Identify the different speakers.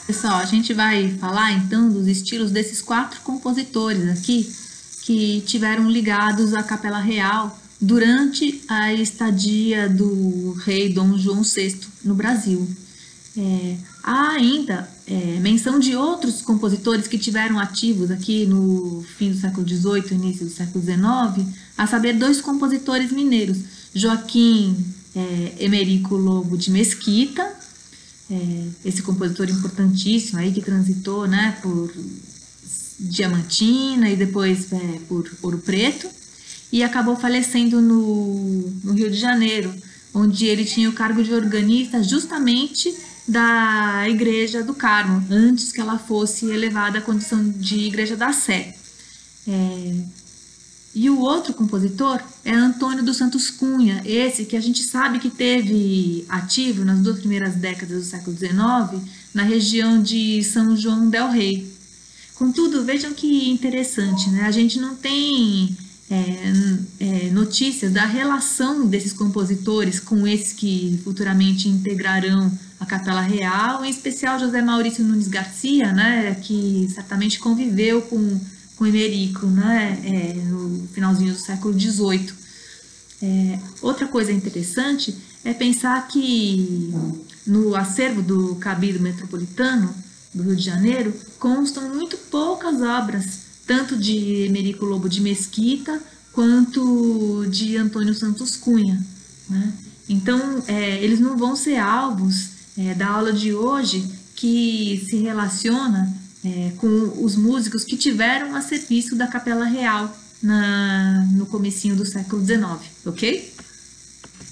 Speaker 1: Pessoal, a gente vai falar então dos estilos desses 4 compositores aqui que tiveram ligados à Capela Real durante a estadia do rei Dom João VI no Brasil. Há ainda menção de outros compositores que tiveram ativos aqui no fim do século XVIII, início do século XIX, a saber, 2 compositores mineiros, Joaquim Emerico Lobo de Mesquita, esse compositor importantíssimo aí que transitou, né, por Diamantina e depois por Ouro Preto, e acabou falecendo no Rio de Janeiro, onde ele tinha o cargo de organista justamente da Igreja do Carmo, antes que ela fosse elevada à condição de Igreja da Sé. E o outro compositor é Antônio dos Santos Cunha, esse que a gente sabe que teve ativo nas 2 primeiras décadas do século XIX, na região de São João del Rei. Contudo, vejam que interessante, né? A gente não tem notícias da relação desses compositores com esses que futuramente integrarão a Capela Real, em especial José Maurício Nunes Garcia, né, que certamente conviveu com Emerico, né, no finalzinho do século XVIII. Outra coisa interessante é pensar que no acervo do Cabildo Metropolitano do Rio de Janeiro constam muito poucas obras, tanto de Emerico Lobo de Mesquita quanto de Antônio Santos Cunha, né? Então, eles não vão ser alvos da aula de hoje, que se relaciona com os músicos que tiveram a serviço da Capela Real no comecinho do século XIX, ok?